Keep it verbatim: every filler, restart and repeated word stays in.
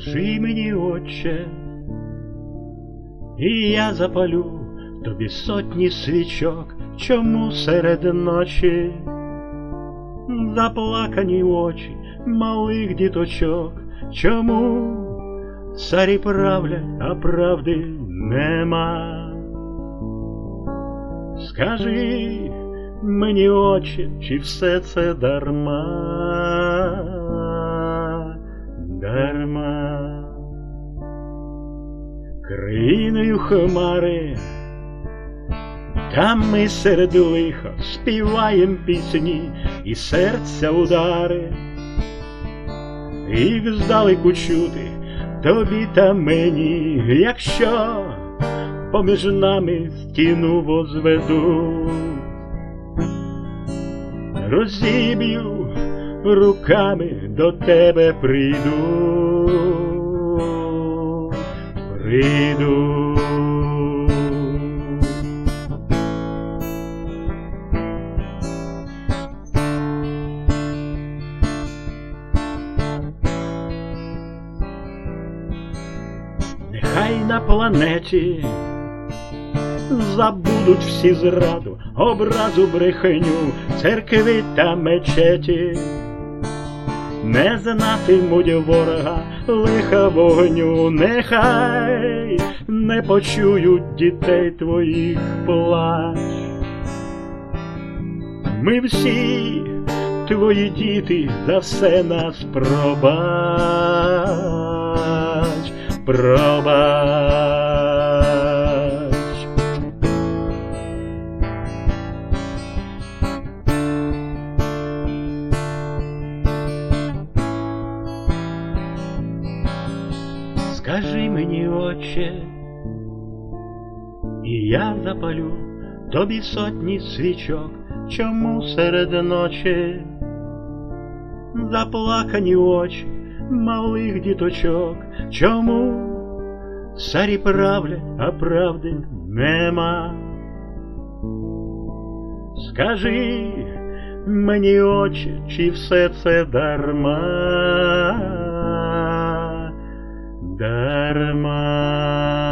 Скажи мені, Отче, і я запалю тобі сотні свічок, чому серед ночі заплакані очі малих діточок, чому царі правлять, а правди нема? Скажи мені, Отче, чи все це дарма, дарма? Країною хмари, там ми серед лиха співаєм пісні і серця удари, їх здалеку чути тобі та мені, якщо поміж нами стіну возведу, розіб'ю руками, до тебе прийду, прийду. Нехай на планеті забудуть всі зраду, образу, брехню, церкви та мечеті, не знатимуть ворога, лиха вогню. Нехай не почують дітей твоїх плач. Ми всі твої діти, за все нас пробач, пробач. Скажи мені, Отче, і я запалю тобі сотні свічок, чому серед ночі заплакані очі малих діточок, чому царі правлять, а правди нема? Скажи мені, Отче, чи все це дарма, дарма?